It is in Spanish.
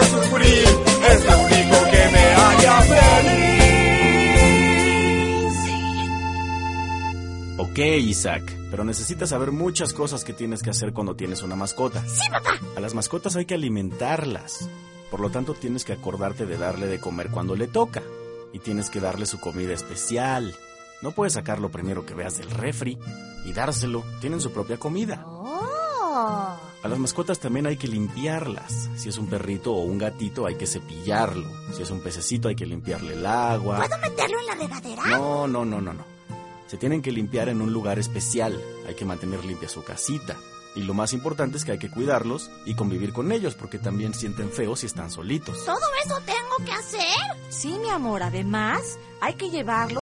sufrir, es lo único que me haría feliz. Ok, Isaac, pero necesitas saber muchas cosas que tienes que hacer cuando tienes una mascota. Sí, papá. A las mascotas hay que alimentarlas. Por lo tanto, tienes que acordarte de darle de comer cuando le toca. Y tienes que darle su comida especial. No puedes sacar lo primero que veas del refri y dárselo. Tienen su propia comida. Oh. A las mascotas también hay que limpiarlas. Si es un perrito o un gatito, hay que cepillarlo. Si es un pececito, hay que limpiarle el agua. ¿Puedo meterlo en la regadera? No. Se tienen que limpiar en un lugar especial. Hay que mantener limpia su casita. Y lo más importante es que hay que cuidarlos y convivir con ellos, porque también sienten feo si están solitos. ¿Todo eso tengo que hacer? Sí, mi amor, además hay que llevarlo